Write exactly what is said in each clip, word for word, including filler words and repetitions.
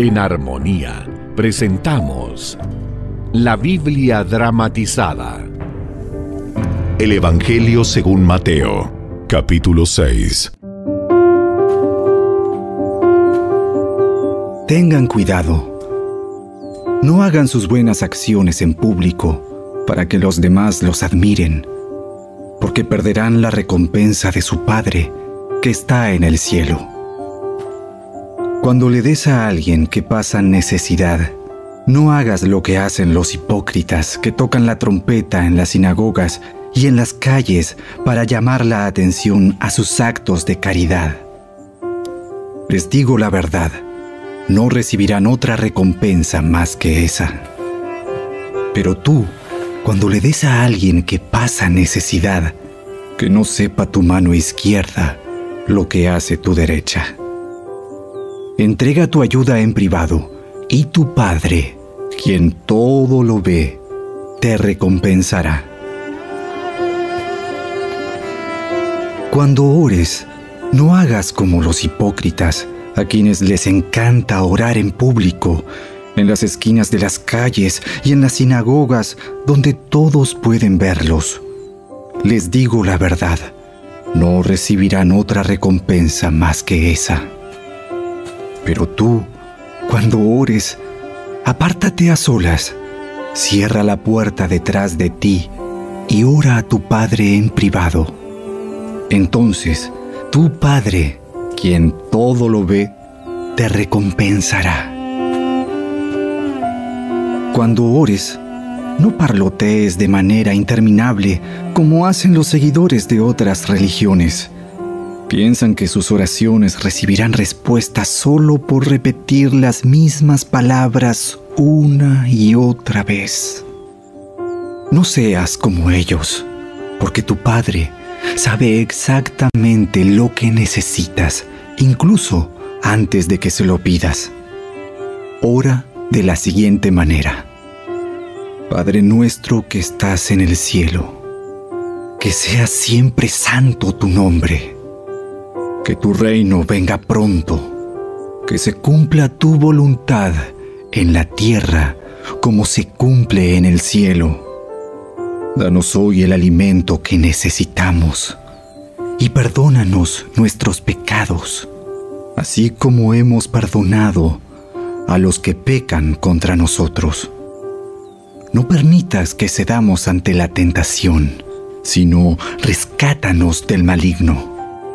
En Armonía presentamos la Biblia dramatizada. El Evangelio según Mateo, capítulo seis. Tengan cuidado. No hagan sus buenas acciones en público para que los demás los admiren, porque perderán la recompensa de su Padre que está en el cielo. Cuando le des a alguien que pasa necesidad, no hagas lo que hacen los hipócritas que tocan la trompeta en las sinagogas y en las calles para llamar la atención a sus actos de caridad. Les digo la verdad, no recibirán otra recompensa más que esa. Pero tú, cuando le des a alguien que pasa necesidad, que no sepa tu mano izquierda lo que hace tu derecha. Entrega tu ayuda en privado, y tu Padre, quien todo lo ve, te recompensará. Cuando ores, no hagas como los hipócritas, a quienes les encanta orar en público, en las esquinas de las calles y en las sinagogas, donde todos pueden verlos. Les digo la verdad, no recibirán otra recompensa más que esa. Pero tú, cuando ores, apártate a solas, cierra la puerta detrás de ti y ora a tu Padre en privado. Entonces, tu Padre, quien todo lo ve, te recompensará. Cuando ores, no parlotees de manera interminable como hacen los seguidores de otras religiones. Piensan que sus oraciones recibirán respuesta solo por repetir las mismas palabras una y otra vez. No seas como ellos, porque tu Padre sabe exactamente lo que necesitas, incluso antes de que se lo pidas. Ora de la siguiente manera: Padre nuestro que estás en el cielo, que sea siempre santo tu nombre. Que tu reino venga pronto, que se cumpla tu voluntad en la tierra como se cumple en el cielo. Danos hoy el alimento que necesitamos y perdónanos nuestros pecados, así como hemos perdonado a los que pecan contra nosotros. No permitas que cedamos ante la tentación, sino rescátanos del maligno.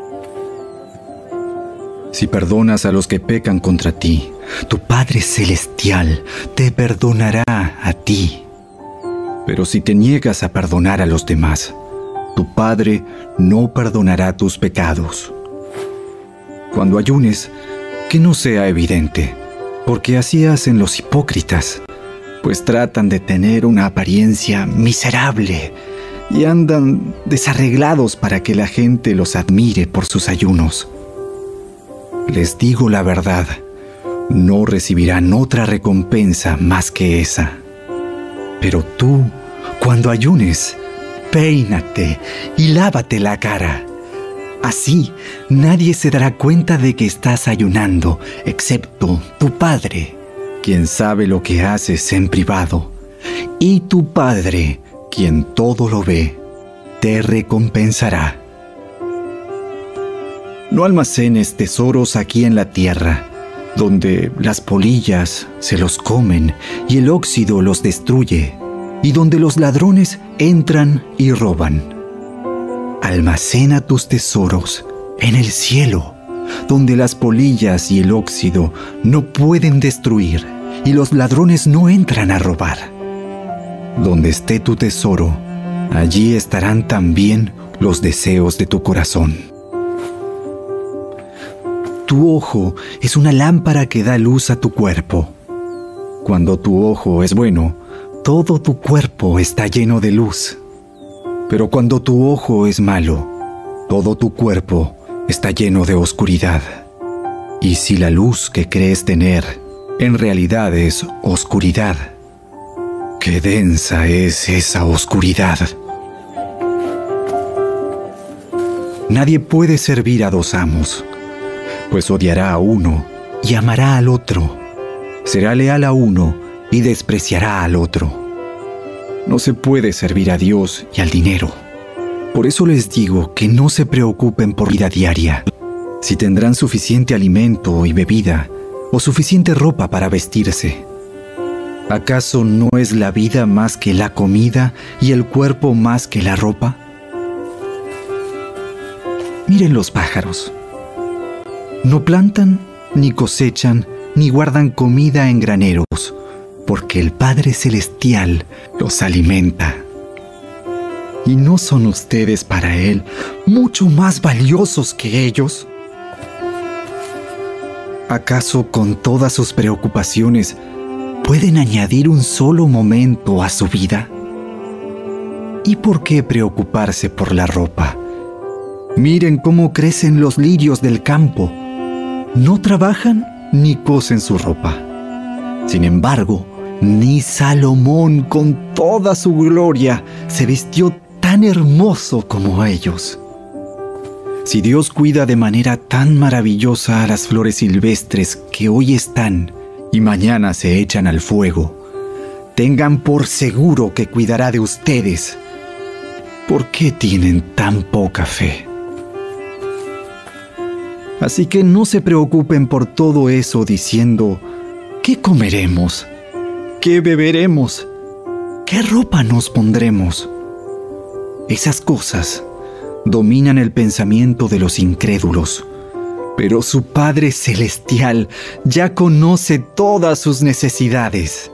Si perdonas a los que pecan contra ti, tu Padre Celestial te perdonará a ti. Pero si te niegas a perdonar a los demás, tu Padre no perdonará tus pecados. Cuando ayunes, que no sea evidente, porque así hacen los hipócritas, pues tratan de tener una apariencia miserable y andan desarreglados para que la gente los admire por sus ayunos. Les digo la verdad, no recibirán otra recompensa más que esa. Pero tú, cuando ayunes, peínate y lávate la cara. Así, nadie se dará cuenta de que estás ayunando, excepto tu Padre, quien sabe lo que haces en privado. Y tu Padre, quien todo lo ve, te recompensará. No almacenes tesoros aquí en la tierra, donde las polillas se los comen y el óxido los destruye, y donde los ladrones entran y roban. Almacena tus tesoros en el cielo, donde las polillas y el óxido no pueden destruir, y los ladrones no entran a robar. Donde esté tu tesoro, allí estarán también los deseos de tu corazón. Tu ojo es una lámpara que da luz a tu cuerpo. Cuando tu ojo es bueno, todo tu cuerpo está lleno de luz. Pero cuando tu ojo es malo, todo tu cuerpo está lleno de oscuridad. Y si la luz que crees tener en realidad es oscuridad, qué densa es esa oscuridad. Nadie puede servir a dos amos, pues odiará a uno y amará al otro, Será leal a uno y despreciará al otro. No se puede servir a Dios y al dinero. Por eso les digo que no se preocupen por vida diaria, si tendrán suficiente alimento y bebida, o suficiente ropa para vestirse. ¿Acaso no es la vida más que la comida y el cuerpo más que la ropa? Miren los pájaros. No plantan, ni cosechan, ni guardan comida en graneros, porque el Padre Celestial los alimenta. ¿Y no son ustedes para Él mucho más valiosos que ellos? ¿Acaso con todas sus preocupaciones pueden añadir un solo momento a su vida? ¿Y por qué preocuparse por la ropa? Miren cómo crecen los lirios del campo. No trabajan ni cosen su ropa. Sin embargo, ni Salomón con toda su gloria se vistió tan hermoso como ellos. Si Dios cuida de manera tan maravillosa a las flores silvestres que hoy están y mañana se echan al fuego, tengan por seguro que cuidará de ustedes. ¿Por qué tienen tan poca fe? Así que no se preocupen por todo eso diciendo, ¿qué comeremos? ¿Qué beberemos? ¿Qué ropa nos pondremos? Esas cosas dominan el pensamiento de los incrédulos, pero su Padre Celestial ya conoce todas sus necesidades.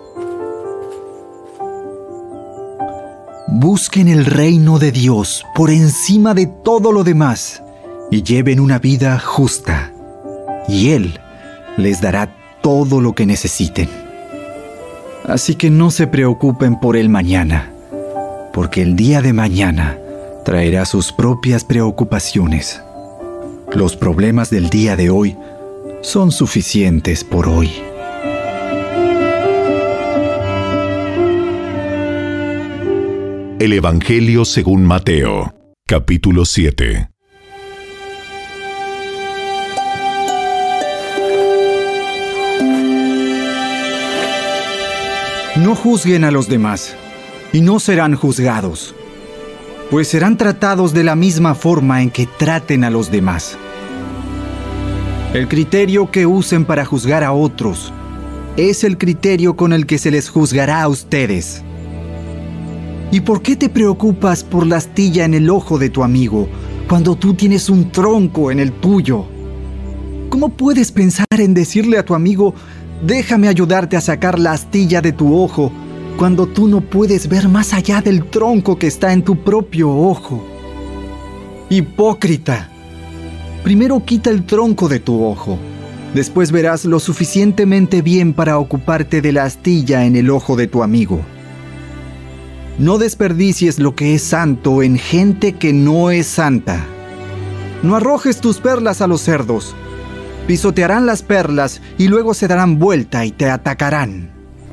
Busquen el reino de Dios por encima de todo lo demás y lleven una vida justa, y Él les dará todo lo que necesiten. Así que no se preocupen por el mañana, porque el día de mañana traerá sus propias preocupaciones. Los problemas del día de hoy son suficientes por hoy. El Evangelio según Mateo, capítulo siete. No juzguen a los demás, y no serán juzgados, pues serán tratados de la misma forma en que traten a los demás. El criterio que usen para juzgar a otros es el criterio con el que se les juzgará a ustedes. ¿Y por qué te preocupas por la astilla en el ojo de tu amigo cuando tú tienes un tronco en el tuyo? ¿Cómo puedes pensar en decirle a tu amigo, déjame ayudarte a sacar la astilla de tu ojo, cuando tú no puedes ver más allá del tronco que está en tu propio ojo? Hipócrita. Primero quita el tronco de tu ojo. Después verás lo suficientemente bien para ocuparte de la astilla en el ojo de tu amigo. No desperdicies lo que es santo en gente que no es santa. No arrojes tus perlas a los cerdos. Pisotearán las perlas y luego se darán vuelta y te atacarán.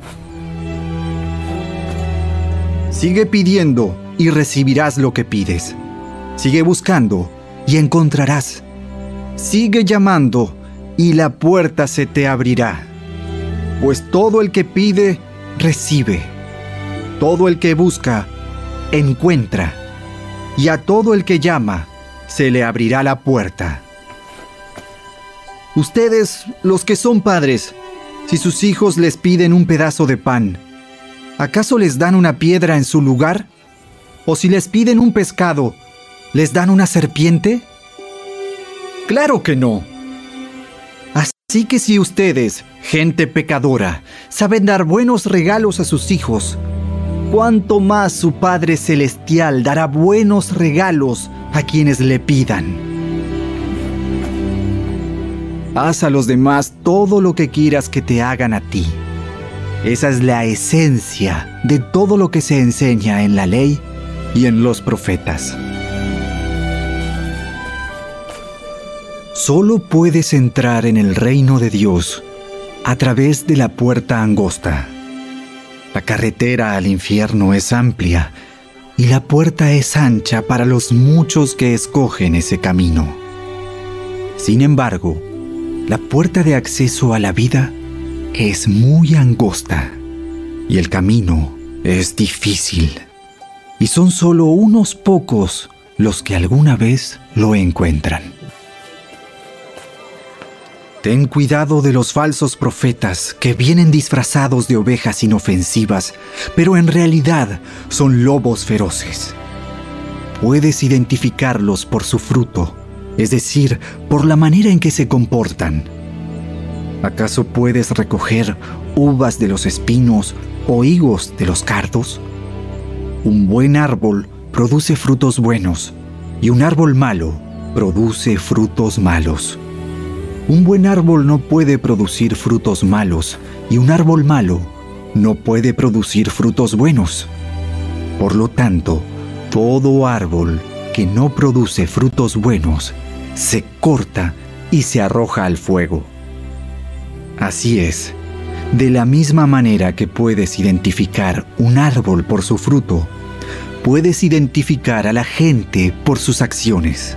Sigue pidiendo y recibirás lo que pides. Sigue buscando y encontrarás. Sigue llamando y la puerta se te abrirá. Pues todo el que pide, recibe. Todo el que busca, encuentra. Y a todo el que llama, se le abrirá la puerta. Ustedes, los que son padres, si sus hijos les piden un pedazo de pan, ¿acaso les dan una piedra en su lugar? ¿O si les piden un pescado, les dan una serpiente? ¡Claro que no! Así que si ustedes, gente pecadora, saben dar buenos regalos a sus hijos, ¿cuánto más su Padre Celestial dará buenos regalos a quienes le pidan? Haz a los demás todo lo que quieras que te hagan a ti. Esa es la esencia de todo lo que se enseña en la ley y en los profetas. Solo puedes entrar en el reino de Dios a través de la puerta angosta. La carretera al infierno es amplia y la puerta es ancha para los muchos que escogen ese camino. Sin embargo, la puerta de acceso a la vida es muy angosta y el camino es difícil, y son solo unos pocos los que alguna vez lo encuentran. Ten cuidado de los falsos profetas que vienen disfrazados de ovejas inofensivas, pero en realidad son lobos feroces. Puedes identificarlos por su fruto, es decir, por la manera en que se comportan. ¿Acaso puedes recoger uvas de los espinos o higos de los cardos? Un buen árbol produce frutos buenos y un árbol malo produce frutos malos. Un buen árbol no puede producir frutos malos y un árbol malo no puede producir frutos buenos. Por lo tanto, todo árbol que no produce frutos buenos se corta y se arroja al fuego. Así es, de la misma manera que puedes identificar un árbol por su fruto, puedes identificar a la gente por sus acciones.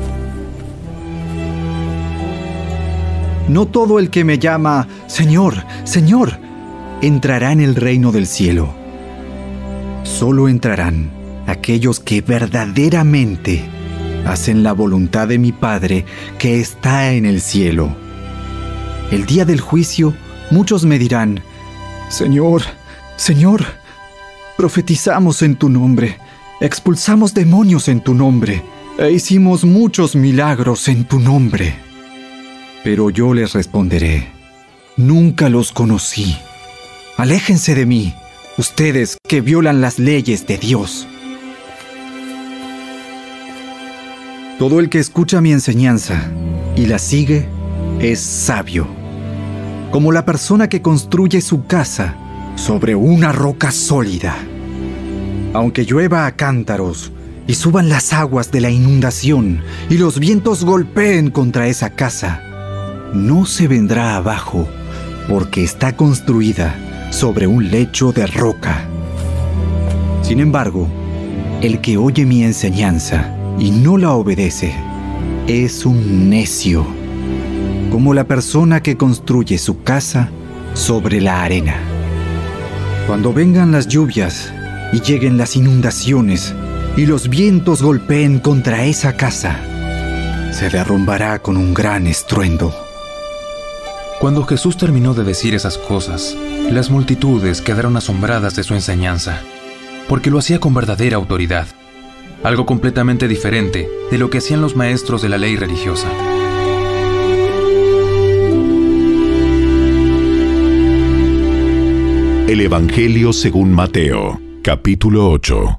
No todo el que me llama Señor, Señor, entrará en el reino del cielo. Solo entrarán aquellos que verdaderamente hacen la voluntad de mi Padre que está en el cielo. El día del juicio, muchos me dirán: Señor, Señor, profetizamos en tu nombre, expulsamos demonios en tu nombre, e hicimos muchos milagros en tu nombre. Pero yo les responderé: nunca los conocí. Aléjense de mí, ustedes que violan las leyes de Dios. Todo el que escucha mi enseñanza y la sigue es sabio, como la persona que construye su casa sobre una roca sólida. Aunque llueva a cántaros y suban las aguas de la inundación y los vientos golpeen contra esa casa, no se vendrá abajo porque está construida sobre un lecho de roca. Sin embargo, el que oye mi enseñanza y no la obedece es un necio, como la persona que construye su casa sobre la arena. Cuando vengan las lluvias y lleguen las inundaciones y los vientos golpeen contra esa casa, se derrumbará con un gran estruendo. Cuando Jesús terminó de decir esas cosas, las multitudes quedaron asombradas de su enseñanza, porque lo hacía con verdadera autoridad, algo completamente diferente de lo que hacían los maestros de la ley religiosa. El Evangelio según Mateo, capítulo ocho.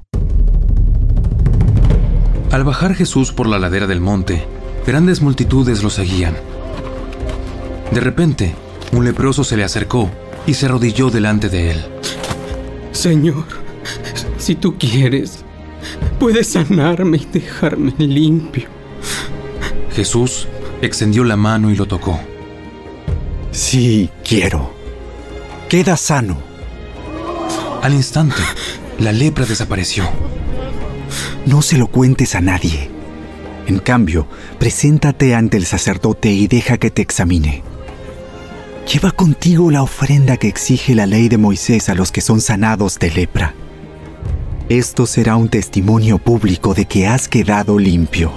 Al bajar Jesús por la ladera del monte, grandes multitudes lo seguían. De repente, un leproso se le acercó y se arrodilló delante de él. Señor, si tú quieres, puedes sanarme y dejarme limpio. Jesús extendió la mano y lo tocó. Sí, quiero. Queda sano. Al instante, la lepra desapareció. No se lo cuentes a nadie. En cambio, preséntate ante el sacerdote y deja que te examine. Lleva contigo la ofrenda que exige la ley de Moisés a los que son sanados de lepra. Esto será un testimonio público de que has quedado limpio.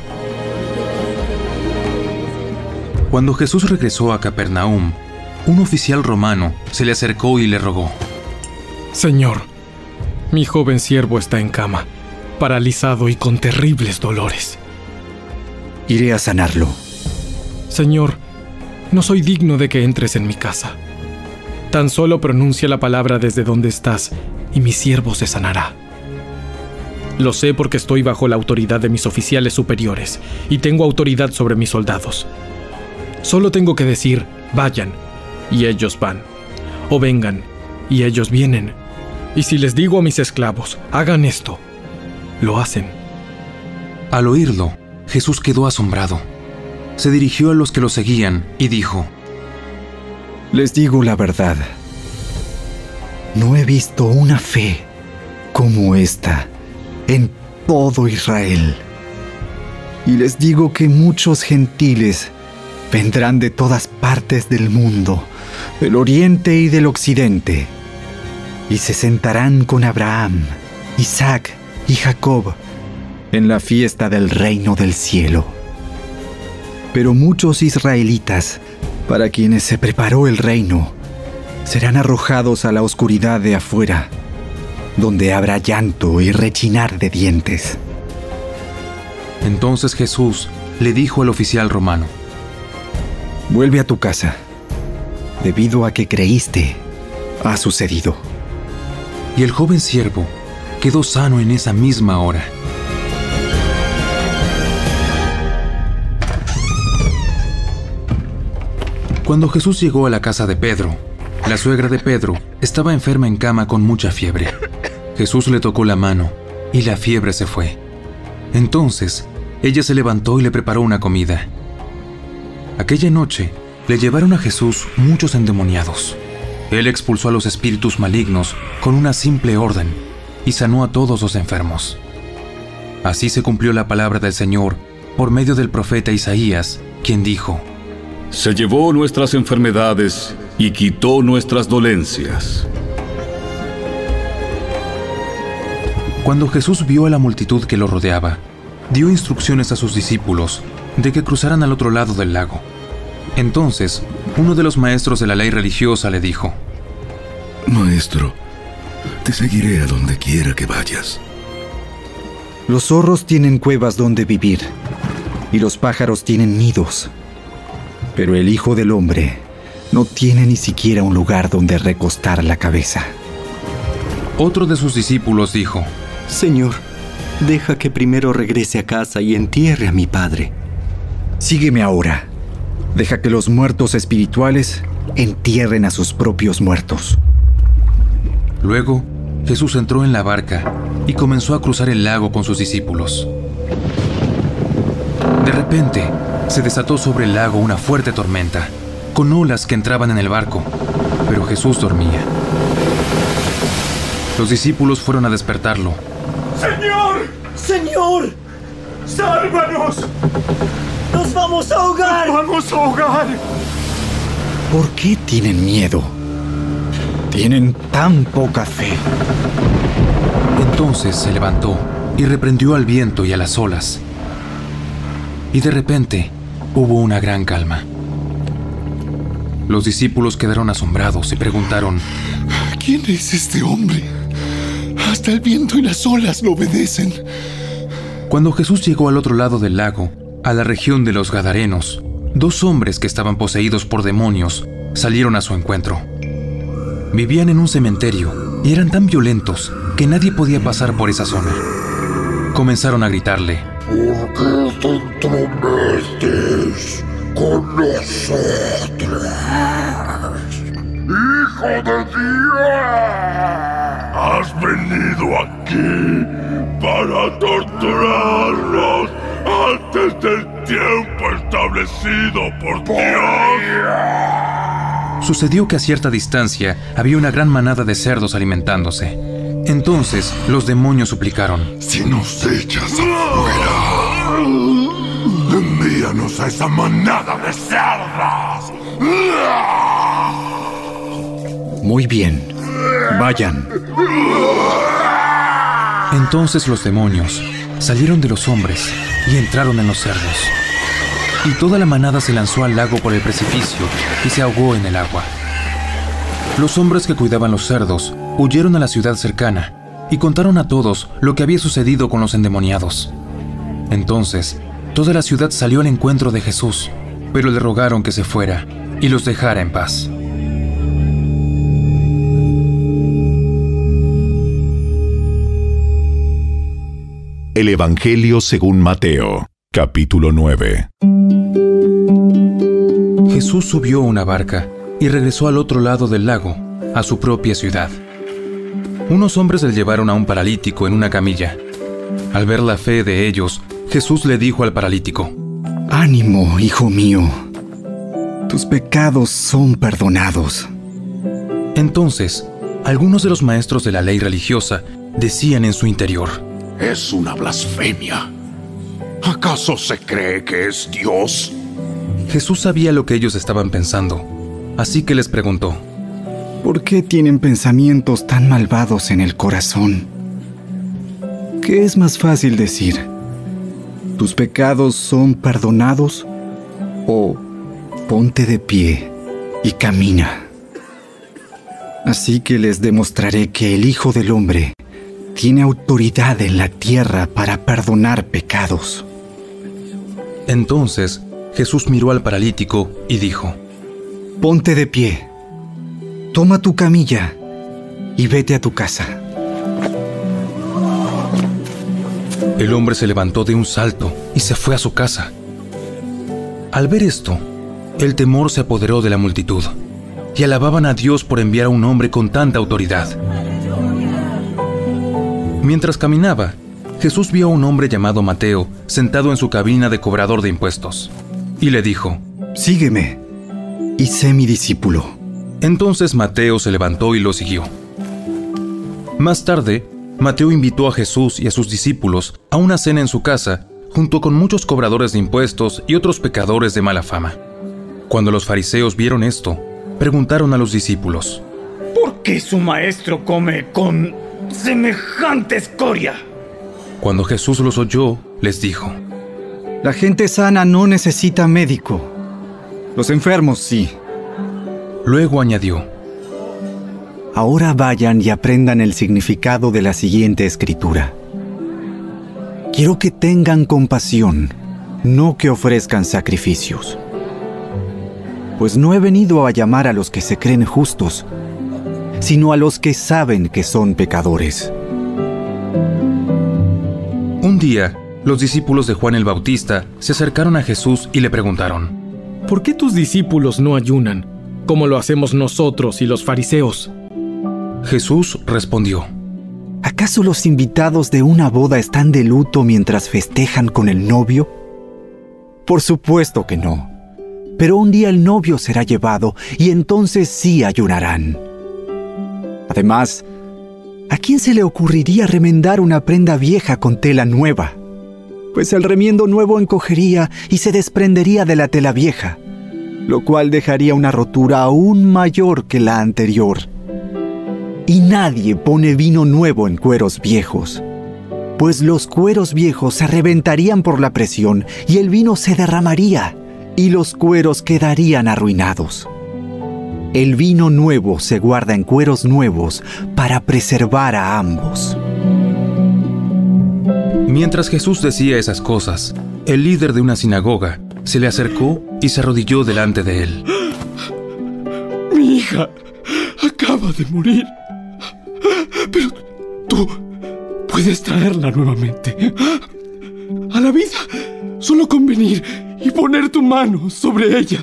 Cuando Jesús regresó a Capernaum, un oficial romano se le acercó y le rogó: Señor, mi joven siervo está en cama, paralizado y con terribles dolores. Iré a sanarlo. Señor, no soy digno de que entres en mi casa. Tan solo pronuncia la palabra desde donde estás y mi siervo se sanará. Lo sé porque estoy bajo la autoridad de mis oficiales superiores y tengo autoridad sobre mis soldados. Solo tengo que decir: vayan, y ellos van, o vengan, y ellos vienen. Y si les digo a mis esclavos: hagan esto, lo hacen. Al oírlo, Jesús quedó asombrado. Se dirigió a los que lo seguían y dijo: Les digo la verdad. No he visto una fe como esta en todo Israel. Y les digo que muchos gentiles vendrán de todas partes del mundo del oriente y del occidente, y se sentarán con Abraham, Isaac y Jacob en la fiesta del reino del cielo. Pero muchos israelitas, para quienes se preparó el reino, serán arrojados a la oscuridad de afuera, donde habrá llanto y rechinar de dientes. Entonces Jesús le dijo al oficial romano: Vuelve a tu casa. Debido a que creíste, ha sucedido. Y el joven siervo quedó sano en esa misma hora. Cuando Jesús llegó a la casa de Pedro, la suegra de Pedro estaba enferma en cama con mucha fiebre. Jesús le tocó la mano y la fiebre se fue. Entonces, ella se levantó y le preparó una comida. Aquella noche, le llevaron a Jesús muchos endemoniados. Él expulsó a los espíritus malignos con una simple orden y sanó a todos los enfermos. Así se cumplió la palabra del Señor por medio del profeta Isaías, quien dijo: Se llevó nuestras enfermedades y quitó nuestras dolencias. Cuando Jesús vio a la multitud que lo rodeaba, dio instrucciones a sus discípulos de que cruzaran al otro lado del lago. Entonces, uno de los maestros de la ley religiosa le dijo: Maestro, te seguiré a donde quiera que vayas. Los zorros tienen cuevas donde vivir, y los pájaros tienen nidos. Pero el Hijo del Hombre no tiene ni siquiera un lugar donde recostar la cabeza. Otro de sus discípulos dijo: Señor, deja que primero regrese a casa y entierre a mi padre. Sígueme ahora. Deja que los muertos espirituales entierren a sus propios muertos. Luego, Jesús entró en la barca y comenzó a cruzar el lago con sus discípulos. De repente, se desató sobre el lago una fuerte tormenta, con olas que entraban en el barco, pero Jesús dormía. Los discípulos fueron a despertarlo. ¡Señor! ¡Señor! ¡Sálvanos! ¡Nos vamos a ahogar! ¡Nos vamos a ahogar! ¿Por qué tienen miedo? Tienen tan poca fe. Entonces se levantó y reprendió al viento y a las olas. Y de repente hubo una gran calma. Los discípulos quedaron asombrados y preguntaron: ¿Quién es este hombre? Hasta el viento y las olas lo obedecen. Cuando Jesús llegó al otro lado del lago, a la región de los Gadarenos, dos hombres que estaban poseídos por demonios salieron a su encuentro. Vivían en un cementerio y eran tan violentos que nadie podía pasar por esa zona. Comenzaron a gritarle: ¿Por qué te entrometes con nosotros, Hijo de Dios? Has venido aquí para torturarnos antes del tiempo establecido por Dios. Sucedió que a cierta distancia había una gran manada de cerdos alimentándose. Entonces los demonios suplicaron: Si nos echas afuera, envíanos a esa manada de cerdos. Muy bien, vayan. Entonces los demonios salieron de los hombres y entraron en los cerdos. Y toda la manada se lanzó al lago por el precipicio y se ahogó en el agua. Los hombres que cuidaban los cerdos huyeron a la ciudad cercana y contaron a todos lo que había sucedido con los endemoniados. Entonces, toda la ciudad salió al encuentro de Jesús, pero le rogaron que se fuera y los dejara en paz. El Evangelio según Mateo, capítulo nueve. Jesús subió a una barca y regresó al otro lado del lago, a su propia ciudad. Unos hombres le llevaron a un paralítico en una camilla. Al ver la fe de ellos, Jesús le dijo al paralítico: Ánimo, hijo mío. Tus pecados son perdonados. Entonces, algunos de los maestros de la ley religiosa decían en su interior: Es una blasfemia. ¿Acaso se cree que es Dios? Jesús sabía lo que ellos estaban pensando. Así que les preguntó: ¿por qué tienen pensamientos tan malvados en el corazón? ¿Qué es más fácil decir? ¿Tus pecados son perdonados? ¿O ponte de pie y camina? Así que les demostraré que el Hijo del Hombre tiene autoridad en la tierra para perdonar pecados. Entonces Jesús miró al paralítico y dijo: ponte de pie, toma tu camilla y vete a tu casa. El hombre se levantó de un salto y se fue a su casa. Al ver esto, el temor se apoderó de la multitud, y alababan a Dios por enviar a un hombre con tanta autoridad. Mientras caminaba, Jesús vio a un hombre llamado Mateo sentado en su cabina de cobrador de impuestos, y le dijo: sígueme, y sé mi discípulo. Entonces Mateo se levantó y lo siguió. Más tarde, Mateo invitó a Jesús y a sus discípulos a una cena en su casa, junto con muchos cobradores de impuestos y otros pecadores de mala fama. Cuando los fariseos vieron esto, preguntaron a los discípulos: ¿por qué su maestro come con semejante escoria? Cuando Jesús los oyó, les dijo: la gente sana no necesita médico. Los enfermos sí. Luego añadió: ahora vayan y aprendan el significado de la siguiente escritura. Quiero que tengan compasión, no que ofrezcan sacrificios. Pues no he venido a llamar a los que se creen justos, sino a los que saben que son pecadores. Un día, los discípulos de Juan el Bautista se acercaron a Jesús y le preguntaron: ¿por qué tus discípulos no ayunan, como lo hacemos nosotros y los fariseos? Jesús respondió: ¿acaso los invitados de una boda están de luto mientras festejan con el novio? Por supuesto que no. Pero un día el novio será llevado y entonces sí ayunarán. Además, ¿a quién se le ocurriría remendar una prenda vieja con tela nueva? Pues el remiendo nuevo encogería y se desprendería de la tela vieja, lo cual dejaría una rotura aún mayor que la anterior. Y nadie pone vino nuevo en cueros viejos, pues los cueros viejos se reventarían por la presión y el vino se derramaría y los cueros quedarían arruinados. El vino nuevo se guarda en cueros nuevos para preservar a ambos. Mientras Jesús decía esas cosas, el líder de una sinagoga se le acercó y se arrodilló delante de él. Mi hija acaba de morir, pero tú puedes traerla nuevamente a la vida solo con venir y poner tu mano sobre ella.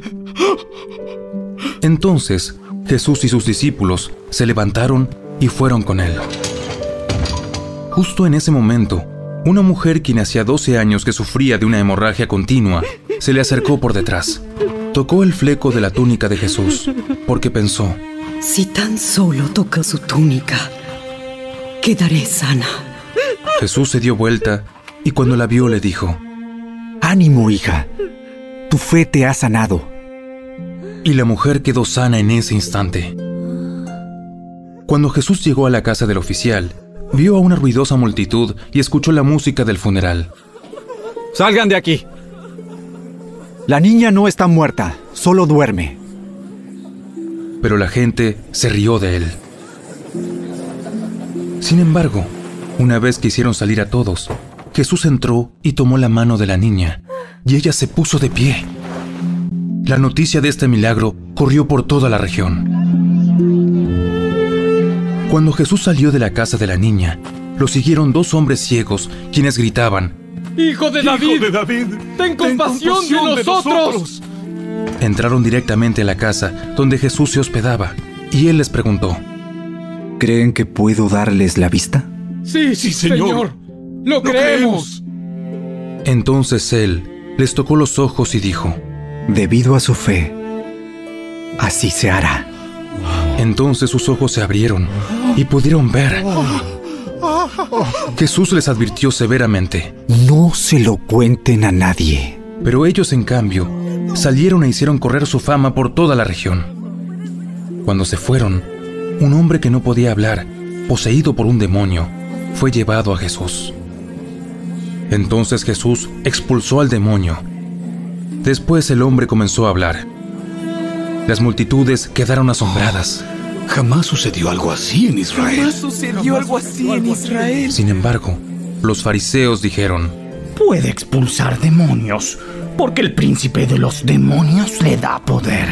Entonces Jesús y sus discípulos se levantaron y fueron con él. Justo en ese momento, una mujer quien hacía doce años que sufría de una hemorragia continua se le acercó por detrás. Tocó el fleco de la túnica de Jesús, porque pensó: si tan solo toco su túnica, quedaré sana. Jesús se dio vuelta y cuando la vio le dijo: ánimo, hija, tu fe te ha sanado. Y la mujer quedó sana en ese instante. Cuando Jesús llegó a la casa del oficial, vio a una ruidosa multitud y escuchó la música del funeral. ¡Salgan de aquí! La niña no está muerta, solo duerme. Pero la gente se rió de él. Sin embargo, una vez que hicieron salir a todos, Jesús entró y tomó la mano de la niña, y ella se puso de pie. La noticia de este milagro corrió por toda la región. Cuando Jesús salió de la casa de la niña, lo siguieron dos hombres ciegos, quienes gritaban: ¡Hijo de David! ¡Hijo de David! ¡Ten compasión, ten compasión de, nosotros! de nosotros! Entraron directamente a la casa donde Jesús se hospedaba, y él les preguntó: ¿creen que puedo darles la vista? Sí, sí, señor. señor. ¡Lo, Lo creemos! Entonces él les tocó los ojos y dijo: debido a su fe, así se hará. Entonces sus ojos se abrieron y pudieron ver. Jesús les advirtió severamente: no se lo cuenten a nadie. Pero ellos, en cambio, salieron e hicieron correr su fama por toda la región. Cuando se fueron, un hombre que no podía hablar, poseído por un demonio, fue llevado a Jesús. Entonces Jesús expulsó al demonio. Después el hombre comenzó a hablar. Las multitudes quedaron asombradas. Jamás sucedió algo así en Israel. Jamás sucedió algo así en Israel. Sin embargo, los fariseos dijeron: puede expulsar demonios, porque el príncipe de los demonios le da poder.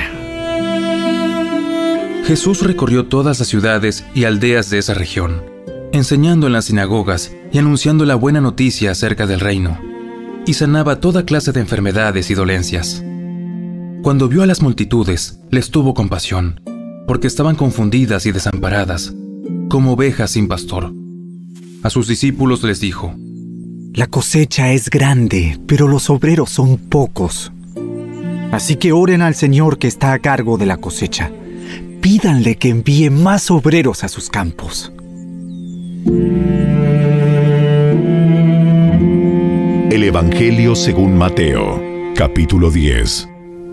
Jesús recorrió todas las ciudades y aldeas de esa región, enseñando en las sinagogas y anunciando la buena noticia acerca del reino, y sanaba toda clase de enfermedades y dolencias. Cuando vio a las multitudes, les tuvo compasión, porque estaban confundidas y desamparadas, como ovejas sin pastor. A sus discípulos les dijo: la cosecha es grande, pero los obreros son pocos. Así que oren al Señor que está a cargo de la cosecha. Pídanle que envíe más obreros a sus campos. El Evangelio según Mateo, capítulo diez.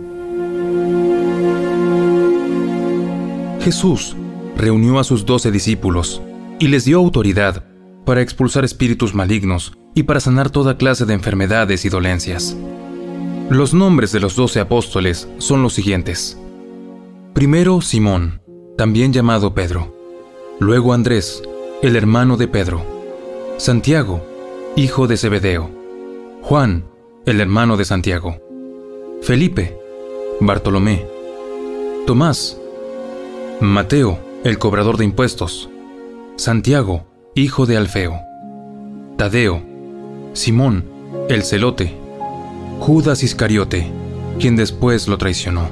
Jesús reunió a sus doce discípulos y les dio autoridad para expulsar espíritus malignos y para sanar toda clase de enfermedades y dolencias. Los nombres de los doce apóstoles son los siguientes. Primero Simón, también llamado Pedro. Luego Andrés, el hermano de Pedro. Santiago, hijo de Zebedeo. Juan, el hermano de Santiago. Felipe, Bartolomé. Tomás, Mateo, el cobrador de impuestos. Santiago, hijo de Alfeo. Tadeo, Simón, el celote. Judas Iscariote, quien después lo traicionó.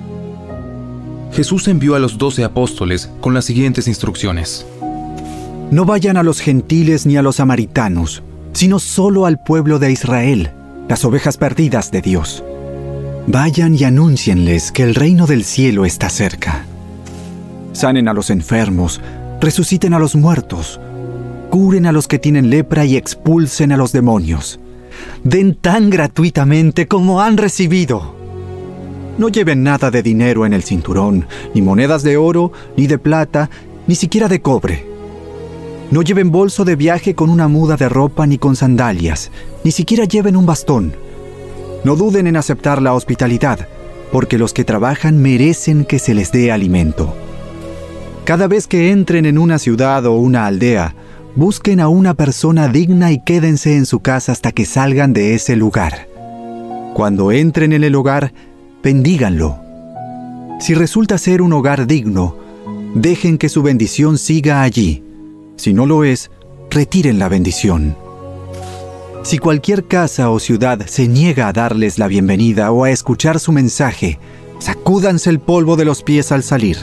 Jesús envió a los doce apóstoles con las siguientes instrucciones. No vayan a los gentiles ni a los samaritanos, sino solo al pueblo de Israel, las ovejas perdidas de Dios. Vayan y anúncienles que el reino del cielo está cerca. Sanen a los enfermos, resuciten a los muertos, curen a los que tienen lepra y expulsen a los demonios. Den tan gratuitamente como han recibido. No lleven nada de dinero en el cinturón, ni monedas de oro, ni de plata, ni siquiera de cobre. No lleven bolso de viaje con una muda de ropa ni con sandalias, ni siquiera lleven un bastón. No duden en aceptar la hospitalidad, porque los que trabajan merecen que se les dé alimento. Cada vez que entren en una ciudad o una aldea, busquen a una persona digna y quédense en su casa hasta que salgan de ese lugar. Cuando entren en el hogar, bendíganlo. Si resulta ser un hogar digno, dejen que su bendición siga allí. Si no lo es, retiren la bendición. Si cualquier casa o ciudad se niega a darles la bienvenida o a escuchar su mensaje, sacúdanse el polvo de los pies al salir.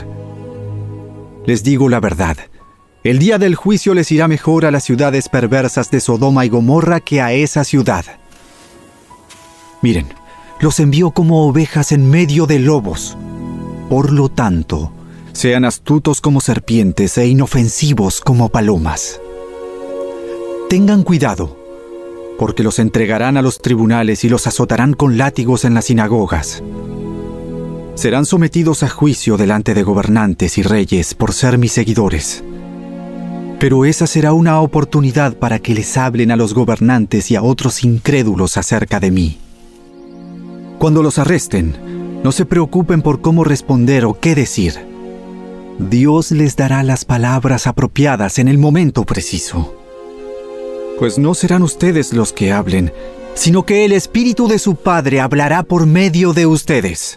Les digo la verdad, el día del juicio les irá mejor a las ciudades perversas de Sodoma y Gomorra que a esa ciudad. Miren, los envío como ovejas en medio de lobos. Por lo tanto, sean astutos como serpientes e inofensivos como palomas. Tengan cuidado, porque los entregarán a los tribunales y los azotarán con látigos en las sinagogas. Serán sometidos a juicio delante de gobernantes y reyes por ser mis seguidores. Pero esa será una oportunidad para que les hablen a los gobernantes y a otros incrédulos acerca de mí. Cuando los arresten, no se preocupen por cómo responder o qué decir. Dios les dará las palabras apropiadas en el momento preciso. Pues no serán ustedes los que hablen, sino que el Espíritu de su Padre hablará por medio de ustedes.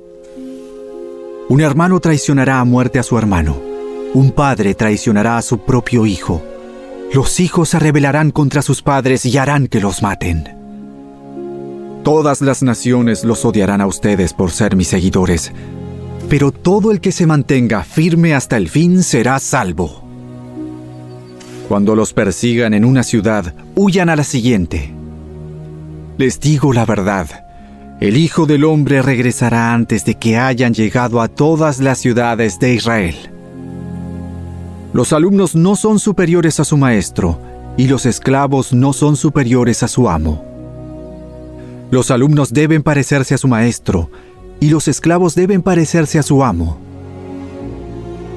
Un hermano traicionará a muerte a su hermano. Un padre traicionará a su propio hijo. Los hijos se rebelarán contra sus padres y harán que los maten. Todas las naciones los odiarán a ustedes por ser mis seguidores, pero todo el que se mantenga firme hasta el fin será salvo. Cuando los persigan en una ciudad, huyan a la siguiente. Les digo la verdad. El Hijo del Hombre regresará antes de que hayan llegado a todas las ciudades de Israel. Los alumnos no son superiores a su maestro, y los esclavos no son superiores a su amo. Los alumnos deben parecerse a su maestro, y los esclavos deben parecerse a su amo.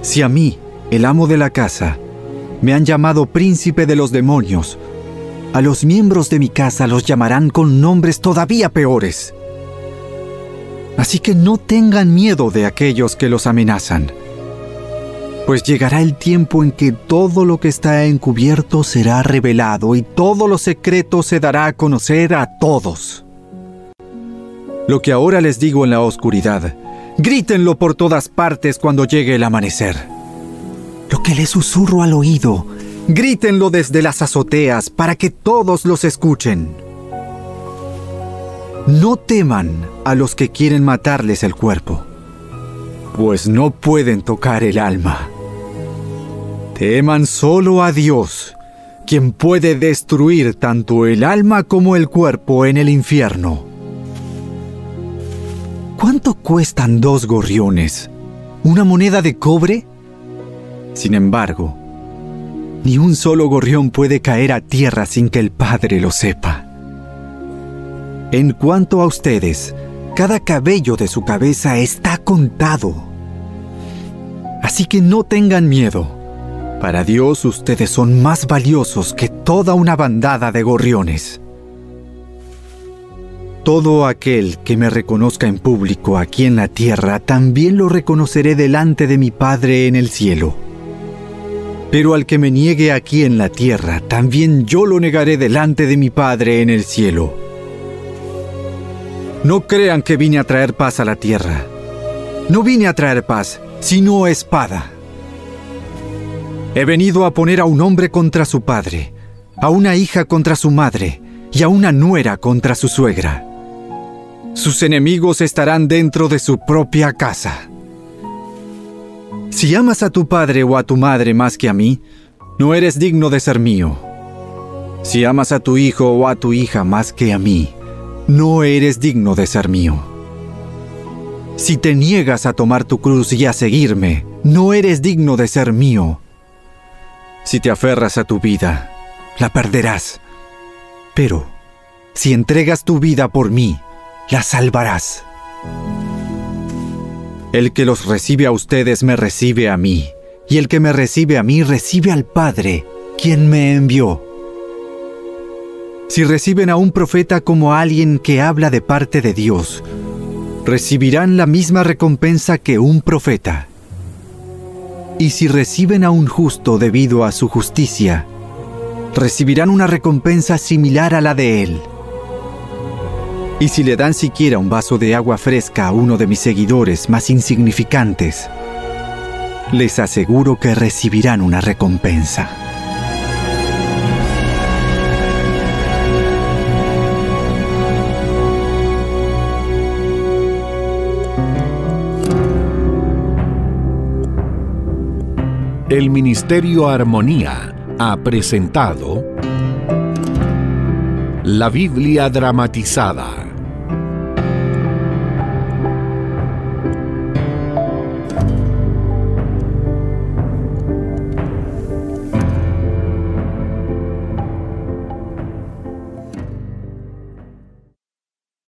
Si a mí, el amo de la casa, me han llamado príncipe de los demonios, a los miembros de mi casa los llamarán con nombres todavía peores. Así que no tengan miedo de aquellos que los amenazan, pues llegará el tiempo en que todo lo que está encubierto será revelado y todo lo secreto se dará a conocer a todos. Lo que ahora les digo en la oscuridad, grítenlo por todas partes cuando llegue el amanecer. Lo que les susurro al oído, grítenlo desde las azoteas para que todos los escuchen. No teman a los que quieren matarles el cuerpo, pues no pueden tocar el alma. Teman solo a Dios, quien puede destruir tanto el alma como el cuerpo en el infierno. ¿Cuánto cuestan dos gorriones? ¿Una moneda de cobre? Sin embargo, ni un solo gorrión puede caer a tierra sin que el Padre lo sepa. En cuanto a ustedes, cada cabello de su cabeza está contado. Así que no tengan miedo. Para Dios ustedes son más valiosos que toda una bandada de gorriones. Todo aquel que me reconozca en público aquí en la tierra, también lo reconoceré delante de mi Padre en el cielo. Pero al que me niegue aquí en la tierra, también yo lo negaré delante de mi Padre en el cielo. No crean que vine a traer paz a la tierra. No vine a traer paz, sino espada. He venido a poner a un hombre contra su padre, a una hija contra su madre y a una nuera contra su suegra. Sus enemigos estarán dentro de su propia casa. Si amas a tu padre o a tu madre más que a mí, no eres digno de ser mío. Si amas a tu hijo o a tu hija más que a mí, no eres digno de ser mío. Si te niegas a tomar tu cruz y a seguirme, no eres digno de ser mío. Si te aferras a tu vida, la perderás. Pero, si entregas tu vida por mí, la salvarás. El que los recibe a ustedes me recibe a mí, y el que me recibe a mí recibe al Padre, quien me envió. Si reciben a un profeta como a alguien que habla de parte de Dios, recibirán la misma recompensa que un profeta. Y si reciben a un justo debido a su justicia, recibirán una recompensa similar a la de él. Y si le dan siquiera un vaso de agua fresca a uno de mis seguidores más insignificantes, les aseguro que recibirán una recompensa. El Ministerio Armonía ha presentado La Biblia dramatizada.